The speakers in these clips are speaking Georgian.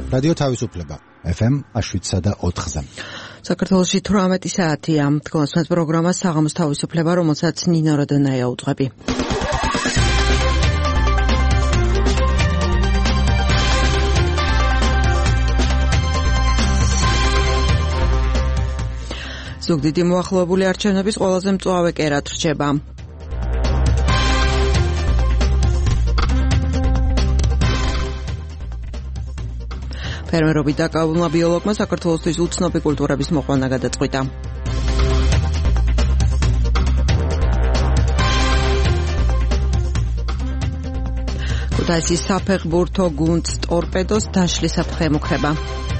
რადიო თავისუფლება FM 7.4-ზე. საქართველოში 18 საათია დგომასმეთ პროგრამა საღამოს თავისუფლება, რომელსაც ნინო როდონაია უძღვები. ზუგდიდი მოახლოებული არჩევნების ყველაზე მწვავე კერად რჩება. ფერმერობით დაკავებულმა ბიოლოგმა საქართველოსთვის უცნობი კულტურების მოყვანა გადაწყვიტა. ქუთაისის საფეხბურთო გუნდს ტორპედოს დაშლის საფრთხე ემუქრება.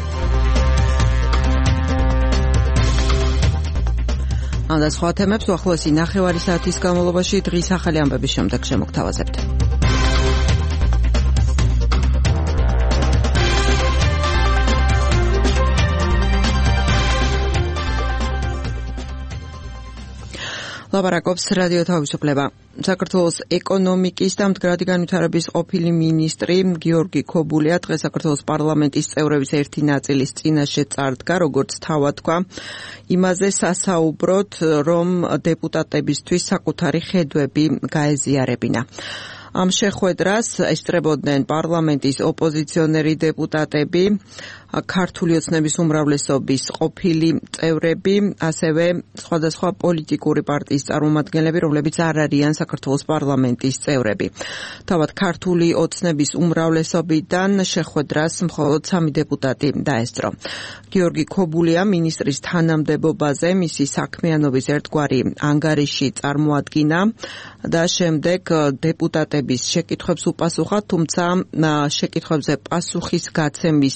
ამ და სხვა თემებს უახლოესი ნახევარი საათის განმავლობაში დღის ახალი ამბების შემდეგ შემოგთავაზებთ. ლაპარაკობს რადიო თავისუფლება. საქართველოს ეკონომიკის და მდგრადი განვითარების ყოფილი მინისტრი გიორგი ქობულია დღეს საქართველოს პარლამენტის წევრების ერთი ნაწილის წინაშე წარდგა, როგორც თავად თქვა, იმაზე სასაუბროთ, რომ დეპუტატებისთვის საკუთარი ხედვები გაეზიარებინა. ამ შეხვედრას ესწრებოდნენ პარლამენტის ოპოზიციონერი დეპუტატები, ქართული ოცნების უმრავლესობის ყოფილი წევრები, ასევე სხვადასხვა პოლიტიკური პარტიის წარმომადგენლები, რომლებიც არ არიან საქართველოს პარლამენტის წევრები. თავად ქართული ოცნების უმრავლესობიდან შეხვედრას მხოლოდ 3 დეპუტატი დაესწრო. გიორგი ქობულია მინისტრის თანამდებობაზე მისი საქმიანობის ერთგვარი ანგარიში წარმოადგინა და შემდეგ დეპუტატების შეკითხვებს უპასუხა, თუმცა შეკითხვებზე პასუხის გაცემის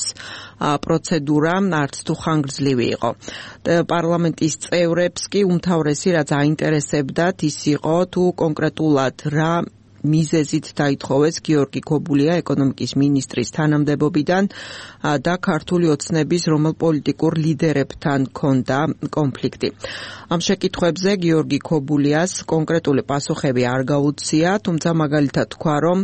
პროცედურა არც თუ ხანგრძლივი იყო. პარლამენტის წევრებს კი უმთავრესი რაც აინტერესებდათ ის იყო თუ კონკრეტულად რა მიზეზით დაითხოვეს გიორგი ქობულია ეკონომიკის მინისტრის თანამდებობიდან და ქართული ოცნების რომელ პოლიტიკურ ლიდერებთან ჰქონდა კონფლიქტი. ამ შეკითხვებზე გიორგი ქობულიას კონკრეტული პასუხები არ გაუცია, თუმცა მაგალითად თქვა, რომ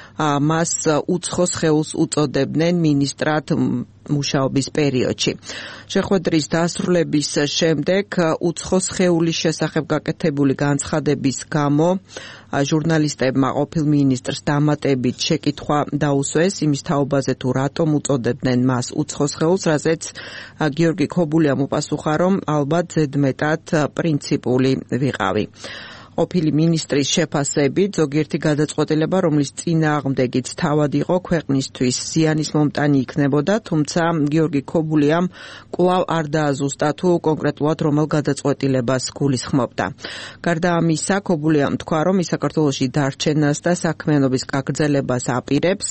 მას უცხოს ხეულს უწოდებდნენ მინისტრად მუშაობის პერიოდში. შეხვედრის დასრულების შემდეგ უცხოს ხეულის შესახებ გაკეთებული განცხადების გამო ჟურნალისტებმა ყოფილ მინისტრს დამატებით შეკითხვა დაუსვეს იმის თაობაზე თუ რატომ უწოდებდნენ მას უცხოს ხეულს, რაზეც გიორგი ქობულიამ უპასუხა, რომ ალბათ ზედმეტად პრინციპული ვიყავი. ყოფილი მინისტრის შეფასებით ზოგიერთი გადაწყვეტილება, რომლის წინააღმდეგიც თავად იყო ქვეყნისთვის ზიანის მომტანი იქნებოდა, თუმცა გიორგი ქობულიამ კვლავ არ დააზუსტა თუ კონკრეტულად რომელ გადაწყვეტილებას გულისხმობდა. გარდა ამისა, ქობულიამ თქვა, რომ ის საქართველოში დარჩენას და საქმიანობის გაგრძელებას აპირებს,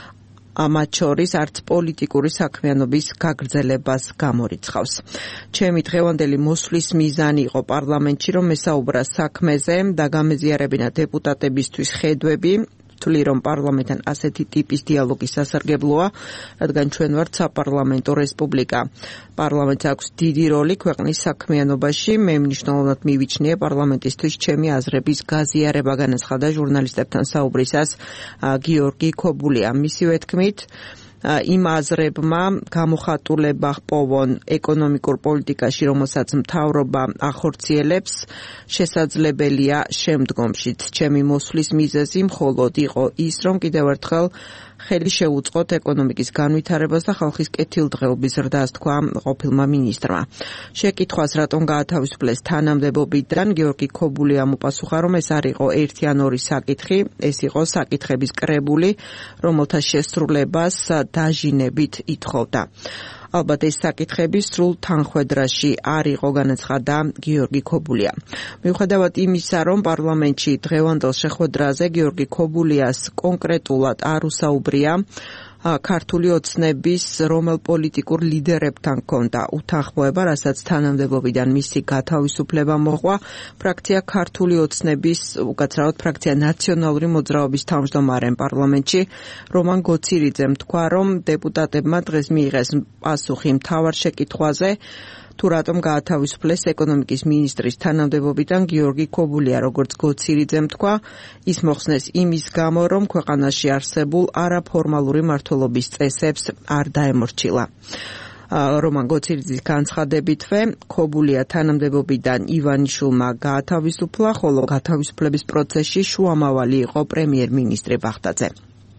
მათ შორის არც პოლიტიკური საქმიანობის გაგრძელებას გამორიცხავს. ჩემი დღევანდელი მოსვლის მიზანი იყო პარლამენტში, რომ მესაუბრა საქმეზე და გამეზიარებინა დეპუტატებისთვის ხედვები, თვლი რომ პარლამენტთან ასეთი ტიპის დიალოგი სასარგებლოა, რადგან ჩვენ ვართ საპარლამენტო რესპუბლიკა. პარლამენტს აქვს დიდი როლი ქვეყნის საქმიანობაში, მე მნიშვნელოვნად მივიჩნიე პარლამენტისთვის ჩემი აზრების გაზიარება, განაცხადა ჟურნალისტებთან საუბრისას გიორგი ქობულია. მისივე თქმით, იმ აზრებმა გამოხატულება ჰპოვონ ეკონომიკურ პოლიტიკაში, რომელსაც მთავრობა ახორციელებს, შესაძლებელია შემდგომშიც. ჩემი მოსვლის მიზეზი მხოლოდ იყო ის, რომ კიდევ ერთხელ ხელი შეუწყოთ ეკონომიკის განვითარებას და ხალხის კეთილდღეობის ზრდას, თქვა ყოფილმა მინისტრმა. შეკითხვას რატომ გაათავისუფლეს თანამდებობიდან, გიორგი ქობულიამ უპასუხა, რომ ეს არ იყო ერთი ან ორი საკითხი, ეს იყო საკითხების კრებული, რომელთა შესრულებას დაჟინებით ითხოვდა. ალბათ ეს საკითხები სრულ თანხვედრაში არ იყო, განაცხადა გიორგი ქობულია. მიუხედავად იმისა, რომ პარლამენტში დღევანდელ შეხვედრაზე გიორგი ქობულიას კონკრეტულად არ უსაუბრია, ქართული ოცნების რომელ პოლიტიკურ ლიდერებთან ჰქონდა უთანხმოება, რასაც თანამდებობიდან მისი გათავისუფლება მოჰყვა. ფრაქცია ქართული ოცნების, უკაცრავად ფრაქცია ნაციონალური მოძრაობის თავმჯდომარე პარლამენტში რომან გოცირიძემ თქვა, რომ დეპუტატებმა დღეს მიიღეს პასუხი მთავარ შეკითხვაზე, თუ რატომ გაათავისუფლეს ეკონომიკის მინისტრის თანამდებობიდან გიორგი ქობულია, როგორც გოცირიძემ თქვა, ის მოხსნეს იმის გამო, რომ ქვეყანაში არსებულ არაფორმალური მმართველობის წესებს არ დაემორჩილა. რომან გოცირიძის განცხადებითვე, ქობულია თანამდებობიდან ივანიშვილმა გაათავისუფლა, ხოლო გათავისუფლების პროცესში შუამავალი იყო პრემიერ-მინისტრი ბახტაძე.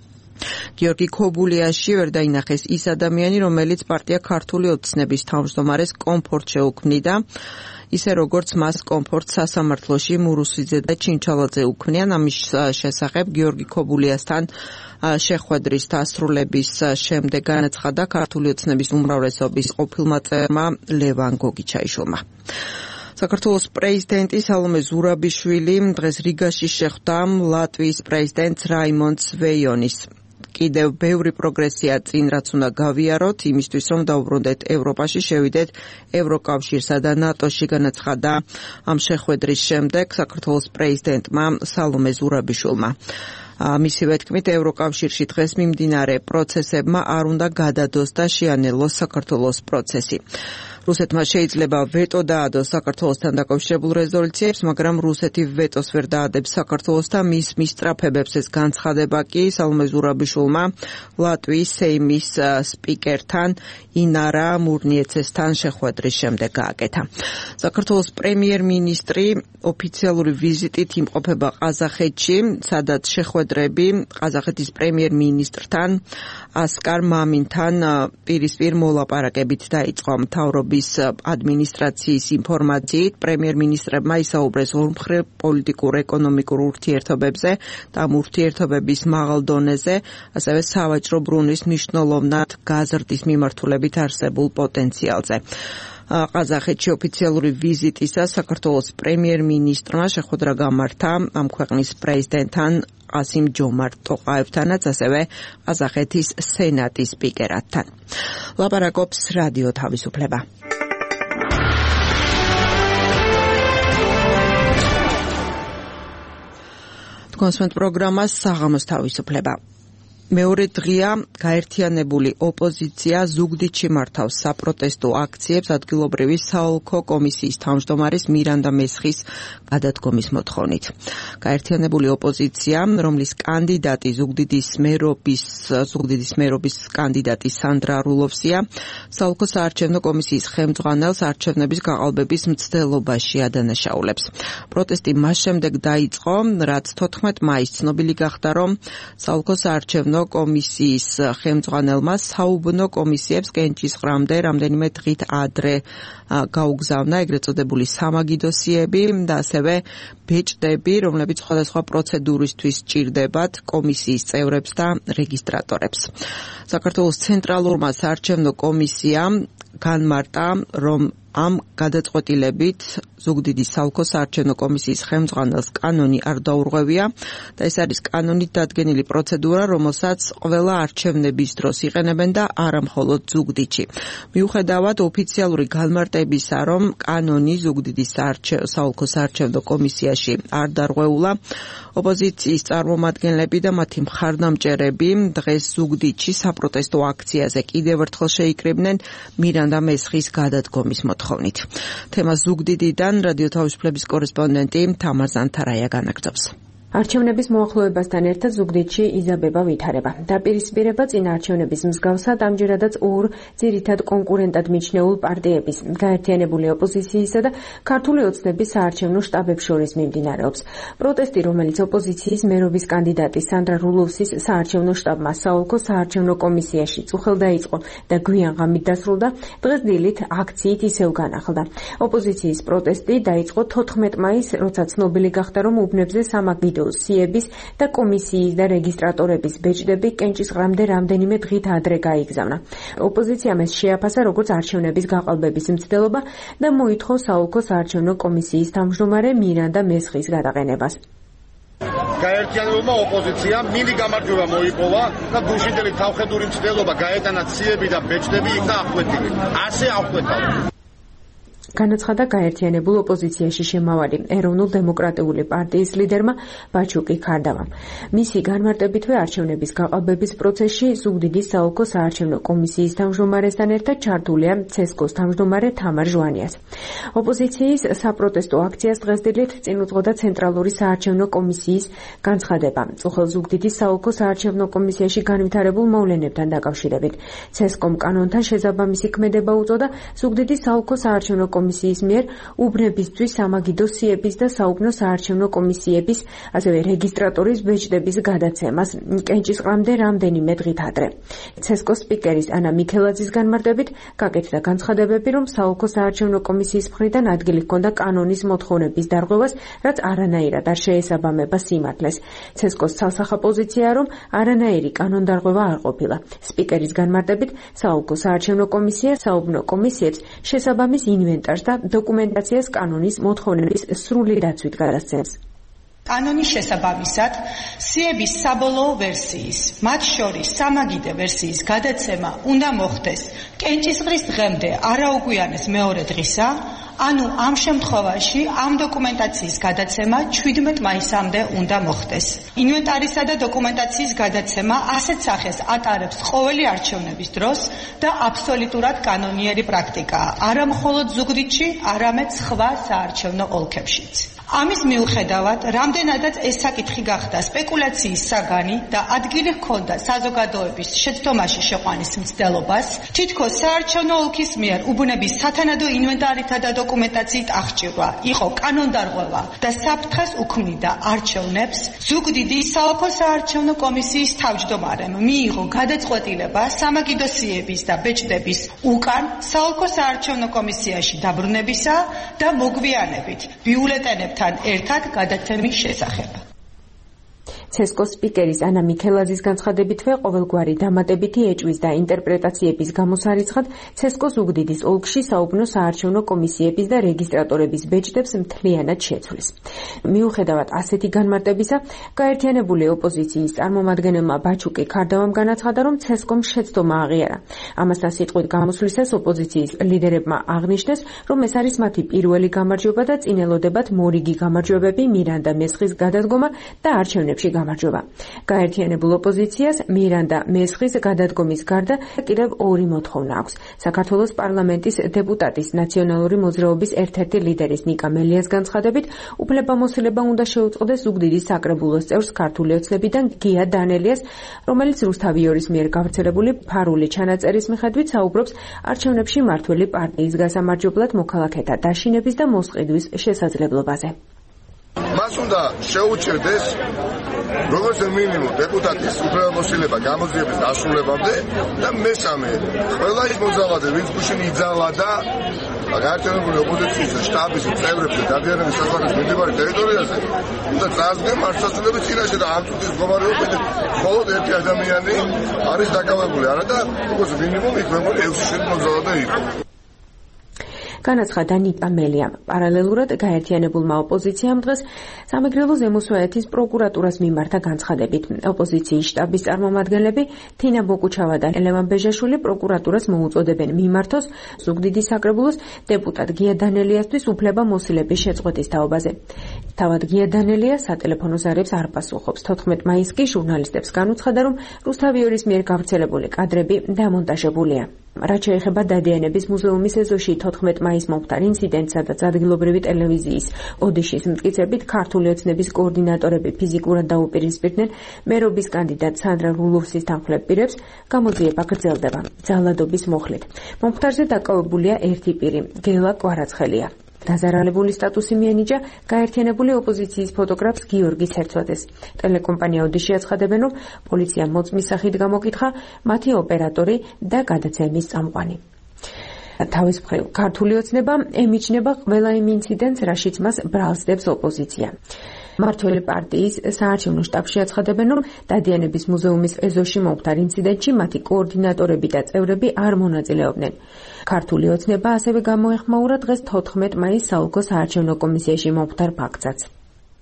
გიორგი ქობულიაში ვერ დაინახეს ის ადამიანი, რომელიც პარტია ქართული ოცნების თავმჯდომარეს კომფორტ შეუქმნიდა, ისე როგორც მას კომფორტ სასამართლოში მურუსიძე და ჩინჩალაძე უქმნიან. ამის შესახებ გიორგი ქობულიასთან შეხვედრის დასრულების შემდეგ განაცხადა ქართული ოცნების უმრავლესობის ყოფილმა წევრმა ლევან გოგიჩაიშვილმა. საქართველოს პრეზიდენტი სალომე ზურაბიშვილი დღეს რიგაში შეხვდა ლატვიის პრეზიდენტს რაიმონდ ვეიონის. კიდევ ბევრი პროგრესია წინ, რაც უნდა გავიაროთ, იმისთვის, რომ დავუბრუნდეთ ევროპაში, შევიდეთ ევროკავშირსა და ნატოში, განაცხადა ამ შეხვედრის შემდეგ საქართველოს პრეზიდენტმა სალომე ზურაბიშვილმა. მისივე თქმით, ევროკავშირში დღეს მიმდინარე პროცესებმა არ უნდა გადადოს და შეანელოს საქართველოს პროცესი. რუსეთმა შეიძლება ვეტო დაადოს საქართველოსთან დაკავშირებულ რეზოლუციებს, მაგრამ რუსეთი ვეტოს ვერ დაადებს საქართველოსთან მის მისწრაფებებს. ეს განცხადება კი სალომე ზურაბიშვილმა ლატვიის სეიმის სპიკერთან ინარა მურნიეცესთან შეხვედრის შემდეგ გააკეთა. საქართველოს პრემიერ-მინისტრი ოფიციალური ვიზიტით იმყოფება ყაზახეთში, სადაც შეხვედრები ყაზახეთის პრემიერ-მინისტრთან ასკარ მამინთან პირისპირ მოლაპარაკებით დაიწყო. მთავრობის ადმინისტრაციის ინფორმაციით, პრემიერ-მინისტრებმა ისაუბრეს ორმხრივ პოლიტიკურ ეკონომიკურ ურთიერთობებზე და ამ ურთიერთობების მაღალ დონეზე, ასევე სავაჭრო ბრუნვის მნიშვნელოვნად გაზრდის მიმართულებით არსებულ პოტენციალზე. ყაზახეთში ოფიციალური ვიზიტისას საქართველოს პრემიერ-მინისტრმა შეხვედრა გამართა ამ ქვეყნის პრეზიდენტთან ყასიმ ჯომარტ ტოყაევთანაც, ასევე ყაზახეთის სენატის სპიკერთან. ლაპარაკობს რადიო თავისუფლება. კონსვენტ პროგრამას საღამოს თავისუფლება. მეორე დღეა გაერთიანებული ოპოზიცია ზუგდიდში მართავს საპროტესტო აქციებს ადგილობრივი საოლქო კომისიის თავმჯდომარის მირანდა მესხის გადადგომის მოთხოვნით. გაერთიანებული ოპოზიცია, რომლის კანდიდატი ზუგდიდის მერობის კანდიდატი სანდრა რულოვსია, საოლქო საარჩევნო კომისიის ხელმძღვანელს არჩევნების გაყალბების მცდელობაში ადანაშაულებს. პროტესტი მას შემდეგ დაიწყო, რაც 14 მაისს ცნობილი გახდა, რომ საოლქო საარჩევნო კომისიის ხელმძღვანელმა საუბნო კომისიებს კენჭისყრამდე რამდენიმე დღით ადრე გაუგზავნა ეგრეთ წოდებული სამაგიდოსიები და ასევე ბეჭდები, რომლებიც სხვადასხვა პროცედურისთვის სჭირდებათ კომისიის წევრებს და რეგისტრატორებს. საქართველოს ცენტრალურმა საარჩევნო კომისიამ განმარტა, რომ ამ გადაწყვეტილებით ზუგდიდის საოლქო საარჩევნო კომისიის ხელმძღვანელს კანონი არ დაურღვევია და ეს არის კანონით დადგენილი პროცედურა, რომელსაც ყველა არჩევნების დროს იყენებენ და არა მხოლოდ ზუგდიდში. მიუხედავად ოფიციალური განმარტებისა, რომ კანონი ზუგდიდის საოლქო საარჩევნო კომისიაში არ დარღვეულა, ოპოზიციის წარმომადგენლები და მათი მხარდამჭერები დღეს ზუგდიდში საპროტესტო აქციაზე კიდევ ერთხელ შეიკრიბნენ მირანდა მესხის გადადგომის მოთხოვნით. თემას ზუგდიდიდან რადიო თავისუფლების კორესპონდენტი თამარ ზანთარაია განაგრძობს. არჩევნების მოახლოებასთან ერთად ზუგდიდში იზაბება ვითარება. დაპირისპირება წინა არჩევნების მსგავსად ამჯერადაც ორ ძირითად კონკურენტად მიჩნეულ პარტიების, გაერთიანებული ოპოზიციისა და ქართული ოცნების საარჩევნო შტაბებს შორის მიმდინარეობს. პროტესტი, რომელიც ოპოზიციის მერობის კანდიდატი სანდრა რულოვსის საარჩევნო შტაბმა საოლქო საარჩევნო კომისიაში წუხელ დაიწყო და გვიან ღამით დასრულდა, დღეს დილით აქციით ისევ განახლდა. ოპოზიციის პროტესტი დაიწყო 14 მაისს, როცა ცნობილი გახდა, რომ უბნებზე სამაგიდოსიების და კომისიის და რეგისტრატორების ბეჭდები კენჭისყრამდე რამდენიმე დღით ადრე გაიგზავნა. ოპოზიციამ ეს შეაფასა როგორც არჩევნების გაყალბების მცდელობა და მოითხოვ საოლქო საარჩევნო კომისიის თავმჯდომარე მირანდა მესხის გადაყენებას. გაერთიანებულმა ოპოზიციამ მინი გამარჯვება მოიპოვა და გუშინდელი თავხედური მცდელობა გაეტანა ციები და ბეჭდები იქნა აღკვეთილი. ასე აღკვეთა. განაცხადა გაერთიანებულ ოპოზიციაში შემავალი ეროვნულ დემოკრატიული პარტიის ლიდერმა ბაჩუკი ქარდავამ. მისი განმარტებითვე არჩევნების გაყალბების პროცესში ზუგდიდის საოლქო საარჩევნო კომისიის თავმჯდომარესთან ერთად ჩართულია ცესკოს თავმჯდომარე თამარ ჟვანიას. ოპოზიციის საპროტესტო აქციას დღესდღეობით წინ უძღოდა ცენტრალური საარჩევნო კომისიის განცხადება. წუხელ ზუგდიდის საოლქო საარჩევნო კომისიაში განვითარებულ მოვლენებთან დაკავშირებით. ცესკომ კანონთან შესაბამისი ქმედება უწოდა ზუგდიდის საოლქო საარჩევნო კომისიის მიერ უბნებისთვის სამაგიდო სიების და საუბნო საარჩევნო კომისიების, ასევე რეგისტრატორის ბეჭდების გადაცემას კენჭისყრამდე რამდენიმე დღით ადრე. ცესკოს სპიკერის ანა მიქელაძის განმარტებით გაკეთდა განცხადებები, რომ საოლქო საარჩევნო კომისიის მხრიდან ადგილი ჰქონდა კანონის მოთხოვნების დარღვევას, რაც არანაირად არ შეესაბამება სიმართლეს. ცესკოს ცალსახა პოზიციაა, რომ არანაირი კანონდარღვევა არ ყოფილა. სპიკერის განმარტებით საოლქო საარჩევნო კომისია საუბნო კომისიებს შესაბამის ინვენტარს და დოკუმენტაციას კანონის მოთხოვნების სრული დაცვით გადასცემს. კანონის შესაბამისად, სიების საბოლოო ვერსიის, მათ შორის სამაგიდე ვერსიის გადაცემა უნდა მოხდეს კენჭისყრის დღემდე არაუგვიანეს მეორე დღისა, ანუ ამ შემთხვევაში ამ დოკუმენტაციის გადაცემა 17 მაისამდე უნდა მოხდეს. ინვენტარისა და დოკუმენტაციის გადაცემა ასეთ სახეს ატარებს ყოველი არჩევნების დროს და აბსოლუტურად კანონიერი პრაქტიკაა, არა მხოლოდ ზუგდიდში, არამედ სხვა საარჩევნო ოლქებშიც. ამის მიუხედავად, რამდენადაც ეს საკითხი გახდა სპეკულაციის საგანი და ადგილი ჰქონდა საზოგადოების შეცდომაში შეყვანის მცდელობას, თითქოს საარჩევნო ოლქის მიერ უბნების სათანადო ინვენტარითა და დოკუმენტაციით აღჭირვა იყო კანონდარღვევა და საფრთხეს უქმნიდა არჩევნებს, ზუგდიდის საოლქო საარჩევნო კომისიის თავმჯდომარემ მიიღო გადაწყვეტილება სამაგიდო სიების და ბეჭდების უკან საოლქო საარჩევნო კომისიაში დაბრუნებისა და მოგვიანებით ბიულეტენებთან ერთად გადაცემის შესახებ. ცესკოს სპიკერის ანა მიქელაძის განცხადებითვე ყოველგვარი დამატებითი ეჭვის და ინტერპრეტაციების გამოსარიცხად ცესკოს ზუგდიდის ოლქში საუბნო საარჩევნო კომისიების და რეგისტრატორების ბეჭდებს მთლიანად შეცვლის. მიუხედავად ასეთი განმარტებისა, გაერთიანებული ოპოზიციის წარმომადგენელმა ბაჩუკი ქარდავამ განაცხადა, რომ ცესკომ შეცდომა აღიარა. ამასთან სიტყვით გამოსვლისას ოპოზიციის ლიდერებმა აღნიშნეს, რომ ეს არის მათი პირველი გამარჯვება და წინ ელოდებათ მორიგი გამარჯვებები მირანდა მესხის გადადგომა და არჩევნებში გამარჯვება. გაერთიანებულ ოპოზიციას მირანდა მესხის გადადგომის გარდა კიდევ ორი მოთხოვნა აქვს. საქართველოს პარლამენტის დეპუტატის ნაციონალური მოძრაობის ერთ-ერთი ლიდერის ნიკა მელიას განცხადებით, უფლებამოსილება უნდა შეუწყდეს ზუგდიდის საკრებულოს წევრს ქართული ოცნებიდან გია დანელიას, რომელიც რუსთავიორის მიერ გავრცელებული ფარული ჩანაწერის მიხედვით საუბრობს არჩევნებში მართველი პარტიის გასამარჯვებლად მოქალაქეთა დაშინების და მოსყიდვის შესაძლებლობაზე. მას უნდა შეუჭირდეს როგორც მინიმუმ დეპუტატის უფლებამოსილება გამოძიების დასრულებამდე და მესამე, ყველა ის მოძალადე, ვინც გუშინ იძალა და გაერთიანებული ოპოზიციის შტაბის წევრებს დადიანების საზღვრების მიმდებარე ტერიტორიაზე უნდა წარსდგენ მართლმსაჯულების წინაშე და ამ წუთის მდგომარეობით მხოლოდ ერთი ადამიანი არის დაკავებული, არა და როგორც მინიმუმ იქ მეგონი 6 მოძალადე იყო. განაცხადა ნიკა მელიამ. პარალელურად გაერთიანებულმა ოპოზიციამ დღეს სამეგრელო ზემო სვანეთის პროკურატურას მიმართა განცხადებით. ოპოზიციის შტაბის წარმომადგენლები თინა ბოკუჩავა და ელევან ბეჟაშვილი პროკურატურას მოუწოდებენ მიმართოს ზუგდიდის საკრებულოს დეპუტატ გია დანელიასთვის უფლებამოსილების შეწყვეტის თაობაზე. თავად გია დანელია სატელეფონო ზარებს არ პასუხობს. 14 მაისს კი ჟურნალისტებს განუცხადა, რომ რუსთავიორის მიერ გავრცელებული კადრები დამონტაჟებულია. რაც შეეხება დადიანების მუზეუმის ეზოში 14 მაისს მომხდარ ინციდენტს, სადაც ადგილობრივი ტელევიზიის ოდიშის მტკიცებით ქართული ოცნების კოორდინატორები ფიზიკურად დაუპირისპირდნენ მერობის კანდიდატ სანდრა რულოვსის თანხმლებ პირებს, გამოძიება გრძელდება ძალადობის მոխლით. მომხდარზე დაკავებულია ერთი პირი, გელა კვარაცხელია. დაზარალებული სტატუსი მიენიჭა გაერთიანებული ოპოზიციის ფოტოგრაფს გიორგი ცერცვაძეს. ტელეკომპანია ოდიში აცხადებენ, რომ პოლიციამ მოწმის სახით გამოკითხა მათი ოპერატორი და გადაცემის წამყვანი. თავის მხრივ, ქართული ოცნება ემიჯნება ყველა იმ ინციდენტს, რაშიც მას ბრალს დებს ოპოზიცია. მართველი პარტიის საარჩევნო შტაბში აცხადებენ, რომ დადიანების მუზეუმის ეზოში მომხდარ ინციდენტში მათი კოორდინატორები და წევრები არ მონაწილეობდნენ. ქართული ოცნება ასევე გამოეხმაურა დღეს 14 მაისს საოლქო საარჩევნო კომისიაში მომხდარ ფაქტსაც.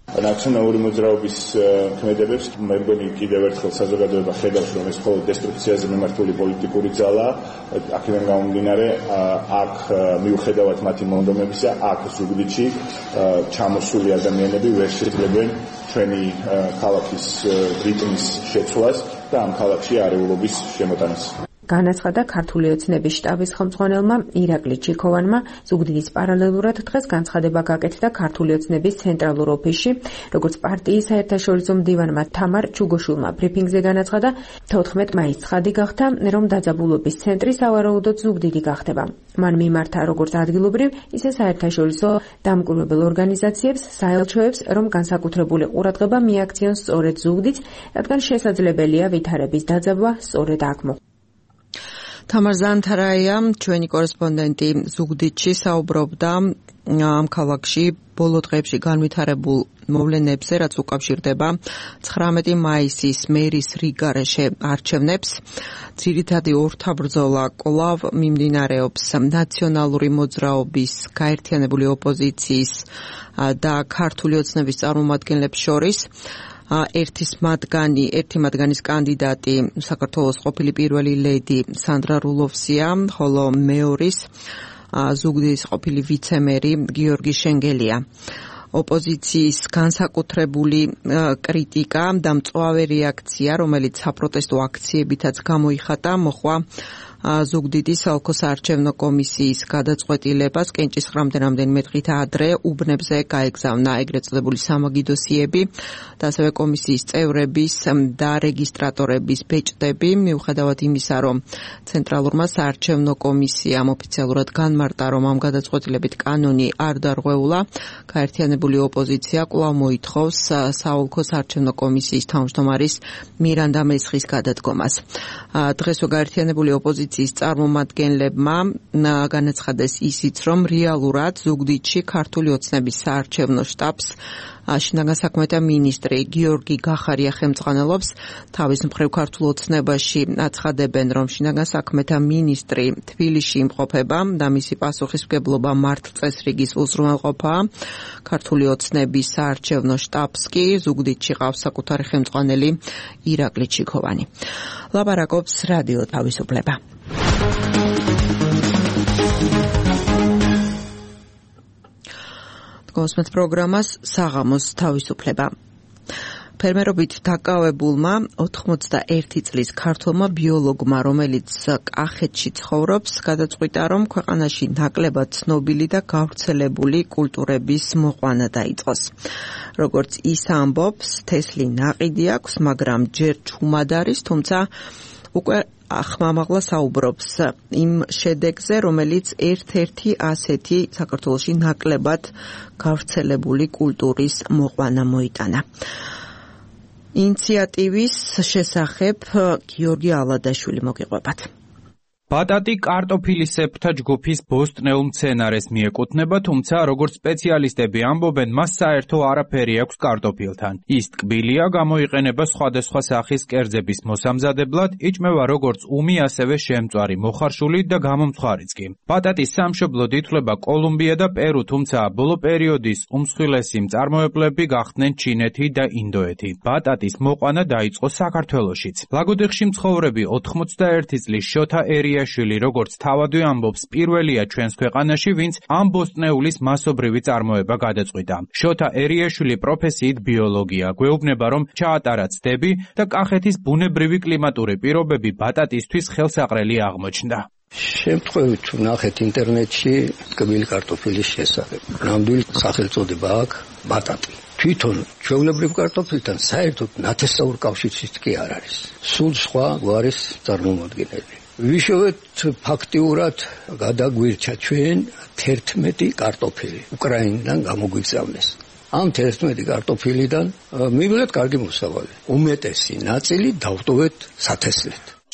ნაციონალური მოძრაობის ქმედებებს მე მგონი კიდევ ერთხელ საზოგადოება ხედავს, რომ ეს მხოლოდ დესტრუქციაზე მიმართული პოლიტიკური ძალა, აქედან გამომდინარე, აქ მიუხედავად მათი მონდომებისა, აქ ზუგდიდში ჩამოსული ადამიანები ვერ შეძლებენ ჩვენი ქალაქის რიტმის შეცვლას და ამ ქალაქში არეულობის შემოტანას. განაცხადა ქართული ოცნების შტაბის ხელმძღვანელმა ირაკლი ჩიქოვანმა. ზუგდიდის პარალელურად დღეს განცხადება გაკეთდა ქართული ოცნების ცენტრალურ ოფისში, როგორც პარტიის საერთაშორისო მდივანმა თამარ ჩუგოშვილმა ბრიფინგზე განაცხადა, 14 მაისს ცხადი გახდა, რომ დაძაბულობის ცენტრი სავარაუდოდ ზუგდიდი გახდება. მან მიმართა როგორც ადგილობრივ, ისე საერთაშორისო დამკვირვებელ ორგანიზაციებს, საელჩოებს, რომ განსაკუთრებული ყურადღება მიაქციონ სწორედ ზუგდიდს, რადგან შესაძლებელია ვითარების დაძაბვა სწორედ აქ მოხდეს. თამარ ზანთარაია, ჩვენი კორესპონდენტი ზუგდიდში საუბრობდა ამ ქალაქში ბოლო დღეებში განვითარებულ მოვლენებზე, რაც უკავშირდება 19 მაისის მერის რიგარეშე არჩევნებს. ძირითადი ორთაბრძოლა კვლავ მიმდინარეობს ნაციონალური მოძრაობის, გაერთიანებული ოპოზიციის და ქართული ოცნების წარმომადგენლებს შორის. ერთი მათგანის კანდიდატი საქართველოს ყოფილი პირველი ლედი სანდრა რულოვსია, ხოლო მეორის ზუგდიდის ყოფილი ვიცემერი გიორგი შენგელია. ოპოზიციის განსაკუთრებული კრიტიკა და მწვავე რეაქცია, რომელიც საპროტესტო აქციებითაც გამოიხატა, მოხვა ზუგდიდის საოლქო საარჩევნო კომისიის გადაწყვეტილებას კენჭისყრამდე რამდენიმე დღით ადრე უბნებზე გაეგზავნა ეგრეთ წოდებული სამაგიდოსიები და ასევე კომისიის წევრების და რეგისტრატორების ბეჭდები, მიუხედავად იმისა, რომ ცენტრალურმა საარჩევნო კომისიამ ოფიციალურად განმარტა, რომ ამ გადაწყვეტილებით კანონი არ დარღვეულა, გაერთიანებული ოპოზიცია კვლავ მოითხოვს საოლქო საარჩევნო კომისიის თავმჯდომარის მირანდა მესხის გადადგომას. დღესო გაერთიანებული ოპოზიციის წარმომადგენლებმა განაცხადეს ისიც, რომ რეალურად ზუგდიდში ქართული ოცნების საარჩევნო შტაბს შინაგან საქმეთა მინისტრი გიორგი გახარია ხელმძღვანელობს. თავის მხრივ ქართულ ოცნებაში აცხადებენ, რომ შინაგან საქმეთა მინისტრი თბილისში იმყოფება და მისი პასუხისმგებლობა მართლწესრიგის უზრუნველყოფაა. ქართული ოცნების საარჩევნო შტაბს კი ზუგდიდში ყავს საკუთარი ხელმძღვანელი ირაკლი ჩიქოვანი. ლაპარაკობს რადიო თავისუფლება. გოსმეთ პროგრამას საღამოს თავისუფლება. ფერმერობით დაკავებულმა 81 წლის ქართველმა ბიოლოგმა, რომელიც კახეთში ცხოვრობს, გადაწყვიტა, რომ ქვეყანაში ნაკლებად ცნობილი და გავრცელებული კულტურების მოყვანა დაიწყოს. როგორც ის ამბობს, თესლი ნაყიდი აქვს, მაგრამ ჯერ ჩუმად არის, თუმცა უკვე ახმამაღლა საუბრობს იმ შედეგზე, რომელიც ერთ-ერთი ასეთი საქართველოში ნაკლებად გავრცელებული კულტურის მოყვანა მოიტანა. ინიციატივის შესახებ გიორგი ალადაშვილი მოგიყვებათ. ბატატი კარტოფილისებრთა ჯგუფის ბოსტნეულ მცენარეს მიეკუთვნება, თუმცა როგორც სპეციალისტები ამბობენ, მას საერთო არაფერი აქვს კარტოფილთან. ის ტკბილია, გამოიყენება სხვადასხვა სახის კერძების მოსამზადებლად, იჭმევა როგორც უმი, ასევე შემწვარი, მოხარშული და გამომცხვარიც კი. ბატატის სამშობლოდ ითვლება კოლუმბია და პერუ, თუმცა ბოლო პერიოდის უმსხვილესი მწარმოებლები გახდნენ ჩინეთი და ინდოეთი. ბატატის მოყვანა დაიწყო საქართველოშიც. ლაგოდეხში მცხოვრები 81 წლის შოთა შვილი, როგორც თავადვე ამბობს, პირველია ჩვენს ქვეყანაში, ვინც ამ ბოსტნეულის მასობრივი წარმოება გადაწყვიტა. შოთა ერიაშვილი პროფესიით ბიოლოგია, გვეუბნება, რომ ჩაატარა ცდები და კახეთის ბუნებრივი კლიმატური პირობები ბატატისთვის ხელსაყრელი აღმოჩნდა. შემთხვევით ვნახეთ ინტერნეტში ტკბილი კარტოფილის შესახებ. ნამდვილი სახელწოდება აქვს ბატატი. თვითონ ჩვეულებრივ კარტოფილთან საერთოდ ნათესაურ კავშირშიც კი არ არის. სულ სხვა გვარის წარმომადგენელი. ვიშოვეთ ფაქტიურად გადაგვირჩა ჩვენ 11 კარტოფილი უკრაინიდან გამოგვიგზავნეს. ამ 11 კარტოფილიდან მივიღეთ კარგი მოსავალი. უმეტესი ნაწილი დავტოვეთ სათესლით.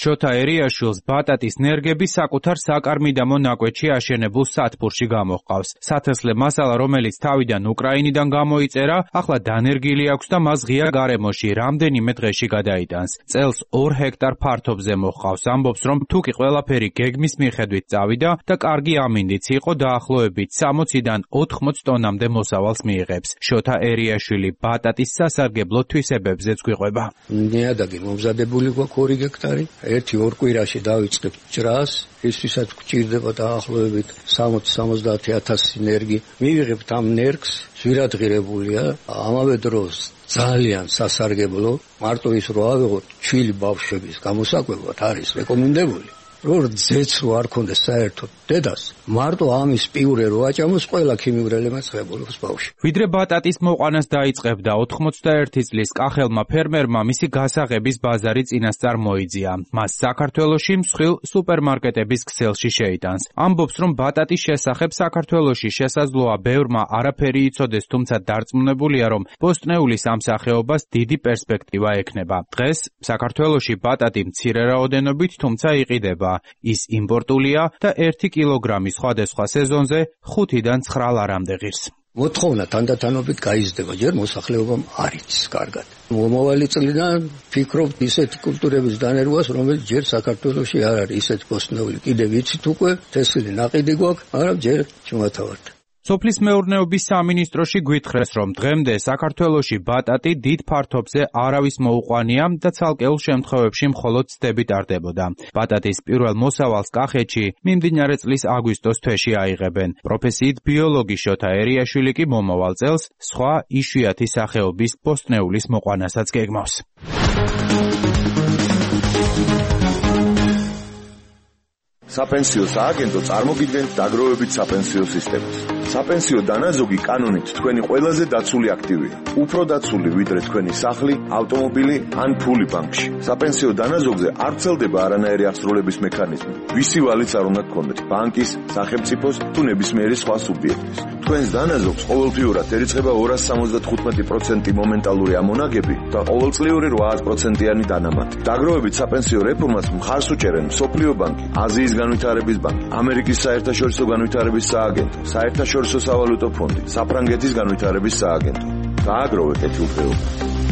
შოთა ერიაშვილს ბატატის ნერგები საკუთარ საკარმიდამო ნაკვეთში აშენებულ სათბურში გამოჰყავს. სათესლე მასალა, რომელიც თავიდან უკრაინიდან გამოიწერა, ახლა დანერგილი აქვს და მას ღია გარემოში რამდენიმე დღეში გადაიტანს. წელს 2 ჰექტარ ფართობზე მოჰყავს. ამბობს, რომ თუკი ყველაფერი გეგმის მიხედვით წავიდა და კარგი ამინდიც იყო, დაახლოებით 60-დან 80 ტონამდე მოსავალს მიიღებს. შოთა ერიაშვილი ბატატის სასარგებლო თვისებებზეც გვიყვება. ნიადაგი მომზადებული გვაქვს 2 ჰექტარი. 1-2 კვირაში დავიწყებ ჭრას, ისვისაც გვჭირდება დაახლოებით 60-70,000 ნერგი. მივიღებთ ამ ნერგს, ზვირადღირებულია, ამავე დროს ძალიან სასარგებლო, მარტო ის რო ავიღოთ ჩვილი ბავშვების გამოსაკვებად არის რეკომენდებული. რომ ძეცრო არ ქონდეს საერთოდ დედას, მარტო ამის პიურე რო აჭამოს, ყველა ქიმიურ ელემენტს ღებულობს ბავშვი. ვიდრე ბატატის მოყვანას დაიწყებდა 91 წლის კახელმა ფერმერმა მისი გასაღების ბაზარი წინასწარ მოიძია. მას საქართველოში მსხვილ სუპერმარკეტების ქსელში შეიტანს. ამბობს, რომ ბატატის შესახებ საქართველოში შესაძლოა ბევრმა არაფერი იცოდეს, თუმცა დარწმუნებულია, რომ ბოსტნეულის ამ სახეობას დიდი პერსპექტივა ექნება. დღეს საქართველოში ბატატი მცირე რაოდენობით, თუმცა იყიდება. ის იმპორტულია და 1 კილოგრამი სხვადასხვა სეზონზე 5-დან 9 ლარამდე ღირს. მოთხოვნა თანდათანობით გაიზრდება, ჯერ მოსახლეობამ არ იცის კარგად. მომავალი წლიდან ფიქრობთ ისეთი კულტურების დანერგვას, რომელიც ჯერ საქართველოში არ არის ისეთი ბოსტნეული. კიდევ ვიცით უკვე, თესლი ნაყიდი გვაქვს, მაგრამ ჯერ ჩუმათავართ. სოფლის მეურნეობის სამინისტროში გვითხრეს, რომ დღემდე საქართველოში ბატატი დიდ ფართობზე არავის მოუყვანია და ცალკეულ შემთხვევებში მხოლოდ ცდები ტარდებოდა. ბატატის პირველ მოსავალს კახეთში მიმდინარე წლის აგვისტოს თვეში აიღებენ. პროფესიით ბიოლოგი შოთა ერიაშვილი კი მომავალ წელს სხვა იშვიათი სახეობის ბოსტნეულის მოყვანასაც გეგმავს. საპენსიო სააგენტო წარმოგიდგენთ დაგროვებით საპენსიო სისტემას. საპენსიო დანაზოგი კანონით თქვენი ყველაზე დაცული აქტივია. უფრო დაცული ვიდრე თქვენი სახლი, ავტომობილი ან ფული ბანკში. საპენსიო დანაზოგზე არ ვრცელდება არანაირი აღსრულების მექანიზმი. ვისი ვალიც არ უნდა გქონდეთ, ბანკის, სახელმწიფოს თუ ნებისმიერი სხვა სუბიექტის. თქვენს დანაზოგს ყოველთვიურად ერიცხება 275% მომენტალური ამონაგები და ყოველწლიური 8%-იანი დანამატი. დაგროვებით საპენსიო რეფორმას მხარს უჭერენ მსოფლიო ბანკი, აზიის განვითარების ბანკი, ამერიკის საერთაშორისო განვითარების სააგენტო, საერთაშორისო სავალუტო ფონდი, საფრანგეთის განვითარების სააგენტო. გააგროვეთ ეთილფეობა.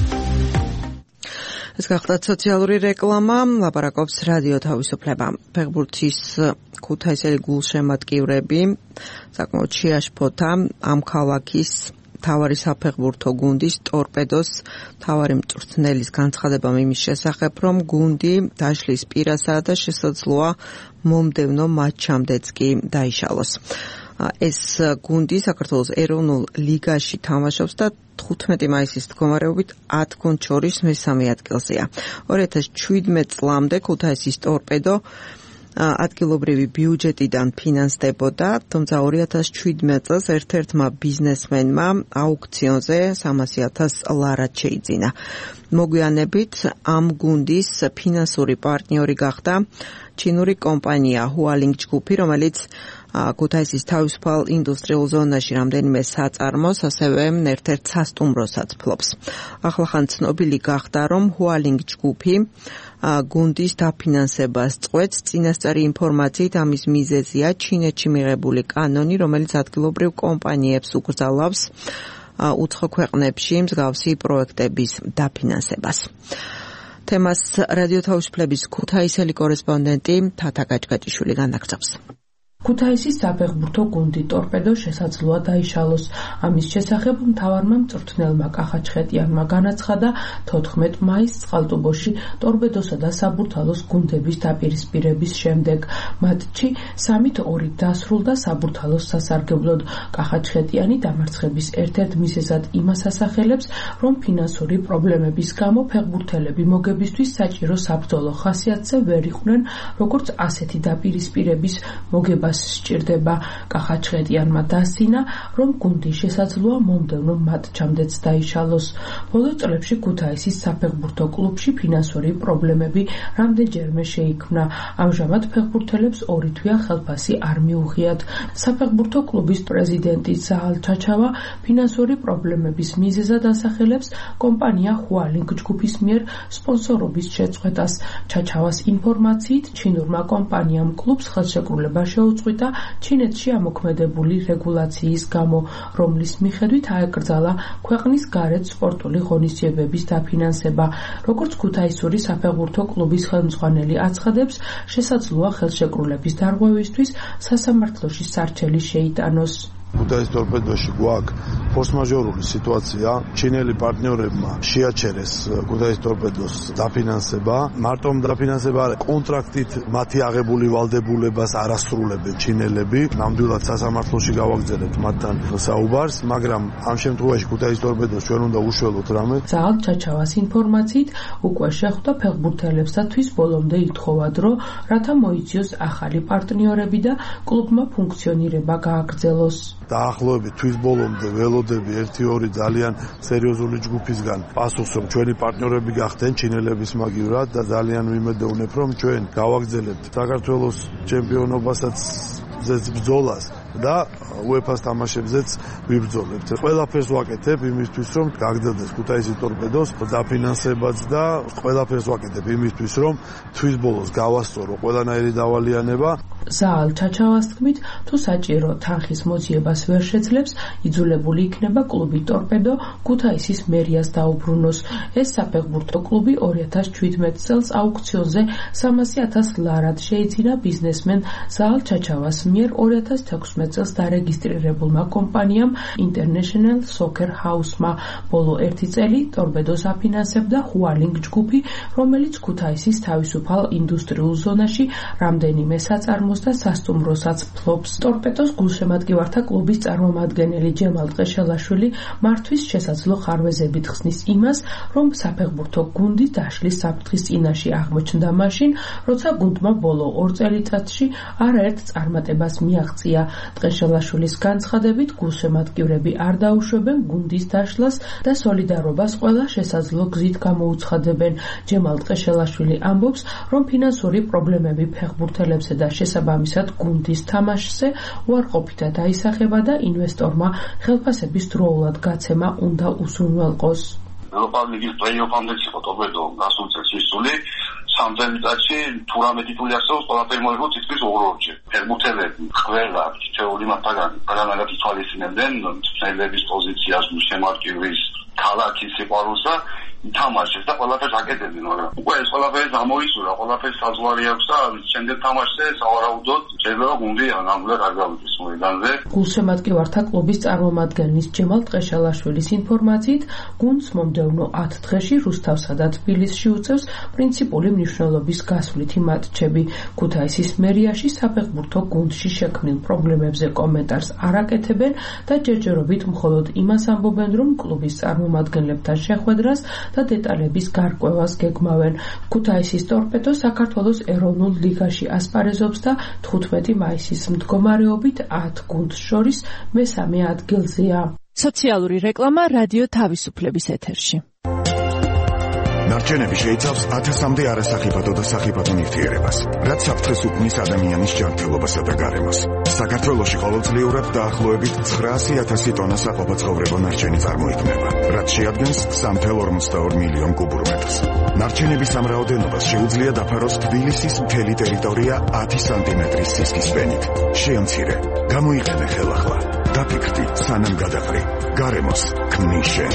ეს გახლავთ სოციალური რეკლამა, ლაპარაკობს რადიო თავისუფლება. ფეხბურთის ქუთაისელი გულშემატკივრები საკმაოდ შეაშფოთა ამ ქალაქის მთავარი საფეხბურთო გუნდის ტორპედოს მთავარი მწვრთნელის განცხადებამ იმის შესახებ, რომ გუნდი დაშლის პირასაა და შესაძლოა მომდევნო მატჩამდეც კი დაიშალოს. ეს გუნდი საქართველოს ეროვნულ ლიგაში თამაშობს და 15 მაისის მდგომარეობით 10 გუნდს შორის მესამე ადგილზეა. 2017 წლამდე ქუთაისის ტორპედო ადგილობრივი ბიუჯეტიდან ფინანსდებოდა, თუმცა 2017 წელს ერთ-ერთმა ბიზნესმენმა აუქციონზე 300,000 ლარად შეიძინა. მოგვიანებით ამ გუნდის ფინანსური პარტნიორი გახდა ჩინური კომპანია Hualing ჯგუფი, რომელიც ქუთაისის თავისუფალ ინდუსტრიულ ზონაში რამდენიმე საწარმოს, ასევე ერთ-ერთ სასტუმროსაც ფლობს. ახლახან ცნობილი გახდა, რომ Hualing ჯგუფი გუნდის დაფინანსებას წყვეტს. წინასწარი ინფორმაციით ამის მიზეზია ჩინეთში მიღებული კანონი, რომელიც ადგილობრივ კომპანიებს უკრძალავს უცხო ქვეყნებში მსგავსი პროექტების დაფინანსებას. თემას რადიო თავისუფლების ქუთაისელი კორესპონდენტი თათა გაჭგაჭიშვილი განაგრძობს. ქუთაისის საფეხბურთო გუნდი ტორპედო შესაძლოა დაიშალოს. ამის შესახებ მთავარმა მწვრთნელმა კახაჩხეტიანმა განაცხადა 14 მაისს წყალტუბოში ტორპედოსა და საბურთალოს გუნდების დაპირისპირების შემდეგ. მატჩი 3-2 დასრულდა საბურთალოს სასარგებლოდ. კახაჩხეტიანი დამარცხების ერთ-ერთ მიზეზად იმას ასახელებს, რომ ფინანსური პრობლემების გამო ფეხბურთელები მოგებისთვის საჭირო საბრძოლო ხასიათზე ვერ იყვნენ, როგორც ასეთი დაპირისპირების მოგება განხილვას სჭირდება. კახაჩხეტიანმა დასძინა, რომ გუნდი შესაძლოა მომდევნო მატჩამდეც დაიშალოს. ბოლო წლებში ქუთაისის საფეხბურთო კლუბში ფინანსური პრობლემები რამდენჯერმე შეიქმნა. ამჟამად ფეხბურთელებს 2 თვეა ხელფასი არ მიუღიათ. საფეხბურთო კლუბის პრეზიდენტი ზაალ ჩაჩავა ფინანსური პრობლემების მიზეზად ასახელებს კომპანია ჰუალინგ ჯგუფის მიერ სპონსორობის შეწყვეტას. ჩაჩავას ინფორმაციით, ჩინურმა კომპანიამ კლუბს ხელშეკრულება შეუწყვიტა ჩინეთში ამოქმედებული რეგულაციის გამო, რომლის მიხედვით აეკრძალა ქვეყნის გარეთ სპორტული ღონისძიებების დაფინანსება. როგორც ქუთაისური საფეხბურთო კლუბის ხელმძღვანელი აცხადებს, შესაძლოა ხელშეკრულების დარღვევისთვის სასამართლოში სარჩელი შეიტანოს. ქუთაის ტორპედოში გვაქვს ფორსმაჟორული სიტუაცია. ჩინელი პარტნიორებმა შეაჩერეს ქუთაის ტორპედოს დაფინანსება. მარტო დაფინანსება არა, კონტრაქტით მათი აღებული ვალდებულებას არ ასრულებენ ჩინელები. ნამდვილად სასამართლოში გავაგზავნებთ მათთან საუბარს, მაგრამ ამ შემთხვევაში ქუთაის ტორპედოს ჩვენ უნდა უშველოთ რამე. ზაალ ჩაჩავას ინფორმაციით, უკვე შეხვდა ფეხბურთელებსათვის ბოლომდე ითხოვა დრო, რათა მოიწიოს ახალი პარტნიორები და კლუბმა ფუნქციონირება გააგრძელოს. დაახლოებით თვის ბოლომდე ველოდები 1-2 ძალიან სერიოზული ჯგუფისგან პასუხს, რომ ჩვენი პარტნიორები გახდნენ ჩინელების მაგივრად და ძალიან ვიმედოვნებ, რომ ჩვენ გავაგრძელებთ საქართველოს ჩემპიონობასაც ბრძოლას და UEFA-ს თამაშებზეც ვიბრძოლებთ. ყველაფერს ვაკეთებ იმისთვის, რომ გაგრძელდეს ქუთაისის ტორპედოს დაფინანსებაც და ყველაფერს ვაკეთებ იმისთვის, რომ თვის ბოლოს გავასწორო ყველანაირი დავალიანება. ზაალ ჩაჩავას თქმით, თუ საჭირო თანხის მოძიებას ვერ შეძლებს, იძულებული იქნება კლუბი ტორპედო ქუთაისის მერიას დაუბრუნოს. ეს საფეხბურთო კლუბი 2017 წელს აუქციონზე 300,000 ლარად შეიძინა ბიზნესმენ ზაალ ჩაჩავას მიერ 2016 წელს დარეგისტრირებულმა კომპანიამ International Soccer House-მა. ბოლო 1 წელი ტორპედოს აფინანსებდა ჰუალინგ ჯგუფი, რომელიც ქუთაისის თავისუფალ ინდუსტრიულ ზონაში რამდენიმე საწარმოს და სასტუმროსაც ფლობს. ტორპედოს გულშემატკივართა კლუბის წარმომადგენელი ჯემალ ტყეშელაშვილი მართვის შესაძლო ხარვეზებით ხსნის იმას, რომ საფეხბურთო გუნდი დაშლის საფრთხის წინაშე აღმოჩნდა მაშინ, როცა გუნდმა ბოლო 2 წელიწადში არაერთ წარმატებას მიაღწია. ტყეშელაშვილის განცხადებით, გულშემატკივრები არ დაუშვებენ გუნდის დაშლას და სოლიდარობას ყველა შესაძლო გზით გამოუცხადებენ. ჯემალ ტყეშელაშვილი ამბობს, რომ ფინანსური პრობლემები ფეხბურთელებსა და შესაბამისად გუნდის თამაშზე უარყოფითად აისახება და ინვესტორმა ხელფასების დროულად გაცემა უნდა უზრუნველყოს. ევროპა ლიგის პლეი-ოფამდეც იყო ტორპედო გასულ წელს მისული. 3 წელიწადში თუ რამე ტიტული არსებობს, ყველაფერი მოიგო თითქმის 2-ორჯერ. ფეხბურთელები ყველა თითოეული მათგანი ყველანაირად ითვალისწინებდნენ მწვრთნელების პოზიციას, შემატკივრის, ქალაქის სიყვარულსა, ითამაშეს და ყველაფერს აკეთებდნენ, მაგრამ უკვე ეს ყველაფერი გამოისურვა, ყველაფერს საზღვარი აქვს და შემდეგ თამაშზე სავარაუდოდ შეიძლება გუნდი ნამდვილად არ გავიდეს მოედანზე. გულშემატკივართა კლუბის წარმომადგენლის ჯემალ ტყეშელაშვილის ინფორმაციით, გუნდს მომდევნო 10 დღეში რუსთავსა და თბილისში უწევს პრინციპული მნიშვნელობის გასვლითი მატჩები. ქუთაისის მერიაში საფეხბურთო გუნდში შექმნილ პრობლემებზე კომენტარს არ აკეთებენ და ჯერჯერობით მხოლოდ იმას ამბობენ, რომ კლუბის წარმომადგენლებთან შეხვედრას და დეტალების გარკვევას გეგმავენ. ქუთაისის ტორპედო საქართველოს ეროვნულ ლიგაში ასპარეზობს და 15 მაისის მდგომარეობით 10 გუნდს შორის მესამე ადგილზეა. სოციალური რეკლამა რადიო თავისუფლების ეთერში. ნარჩენები შეიცავს 1000-მდე არასახიფათო და სახიფათო ნივთიერებას, რაც საფრთხეს უქმნის ადამიანის ჯანმრთელობასა და გარემოს. საქართველოში ყოველწლიურად დაახლოებით 900,000 ტონა საყოფაცხოვრებო ნარჩენი წარმოიქმნება, რაც შეადგენს 3,42 მილიონ კუბურ მეტრს. ნარჩენების ამ რაოდენობას შეუძლია დაფაროს თბილისის მთელი ტერიტორია 10 სანტიმეტრის სისქის ფენით. შეამცირე, გამოიყენე ხელახლა, დაფიქრდი სანამ გადაყრი, გარემოს ქმნის შენ.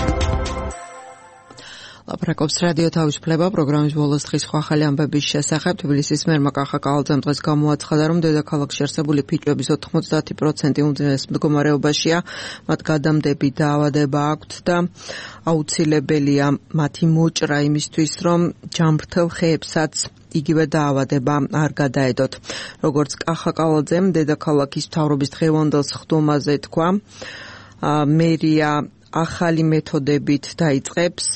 ლაპარაკობს რადიო თავისუფლება პროგრამის ბოლოს დღის ახალი ამბების შესახებ. თბილისის მერმა კახა კალაძემ დღეს გამოაცხადა, რომ დედაქალაქში არსებული ფიჭვების 90% უმძიმეს მდგომარეობაშია, მათ გადამდები დაავადება აქვთ და აუცილებელია მათი მოჭრა იმისთვის, რომ ჯამრთელ ხეებსაც იგივე დაავადება არ გადაედოთ. როგორც კახა კალაძემ დედაქალაქის მთავრობის დღევანდელ სხდომაზე თქვა, მერია ახალი მეთოდებით დაიწყებს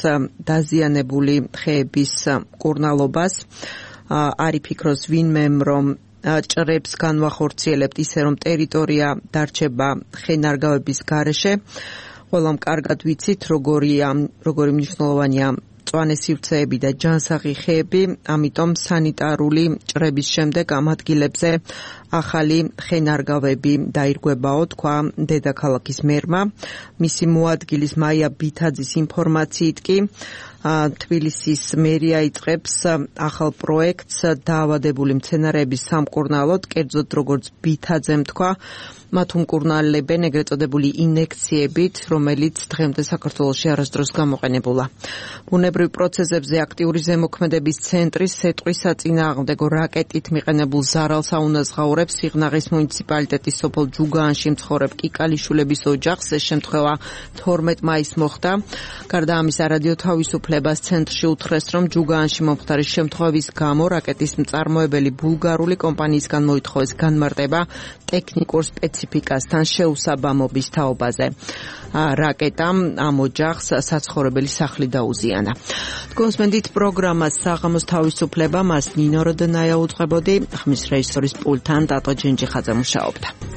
დაზიანებული ხეების მკურნალობას. არ იფიქროს ვინმემ, რომ ჭრებს განვახორციელებთ ისე, რომ ტერიტორია დარჩება ხენარგავების გარეშე. ყველამ კარგად ვიცით, როგორი მნიშვნელოვანია მწვანე სივრცეები და ჯანსაღი ხეები, ამიტომ სანიტარული ჭრების შემდეგ ამ ადგილებზე ახალი ხენარგავები დაირგვებაო, თქვა დედაქალაქის მერმა. მისი მოადგილის მაია ბითაძის ინფორმაციით კი თბილისის მერია იწყებს ახალ პროექტს დაავადებული მცენარეების სამკურნალოდ, კერძოდ როგორც ბითაძემ თქვა, მათ უმკურნალებენ ეგრეთ წოდებული ინექციებით, რომელიც დღემდე საქართველოში არასდროს გამოყენებულა. ბუნებრივ პროცესებზე აქტიური ზემოქმედების ცენტრის სეტყვის საწინააღმდეგო რაკეტით მიყენებულ ზარალს აუნაზღაურებს სიღნაღის მუნიციპალიტეტის სოფელ ჯუგაანში მცხოვრებ კიკალიშვილების ოჯახს. ეს შემთხვევა 12 მაისს მოხდა. გარდა ამისა, რადიო თავისუფლებას ცენტრში უთხრეს, რომ ჯუგაანში მომხდარი შემთხვევის გამო რაკეტის მწარმოებელი ბულგარული კომპანიისგან მოითხოვეს განმარტება ტექნიკურ სპეციფიკასთან შეუსაბამობის თაობაზე. რაკეტამ ამ ოჯახს საცხოვრებელი სახლი დაუზიანა. გონსმენდით პროგრამას საღამოს თავისუფლება, მას ნინო როდნაია უწყებოდი, ხმის რეჟისორის პულტთან დატო ჯენჯიხაძე მუშაობდა.